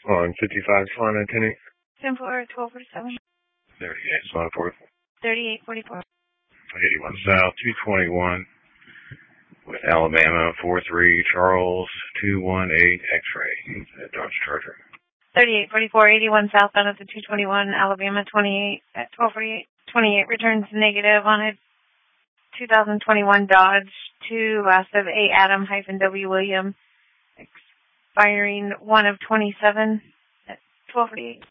On 55 Swan Antenna. 10-4, 1247. 38 Swan 4. 3844. 81 South, 221 with Alabama, 43 Charles, 218 X-ray, Dodge Charger. 3844, 81 southbound at the 221, Alabama, 28 at 1248. 28 returns negative on a 2021 Dodge to last of A. Adam-W. William, expiring 1 of 27 at 1248.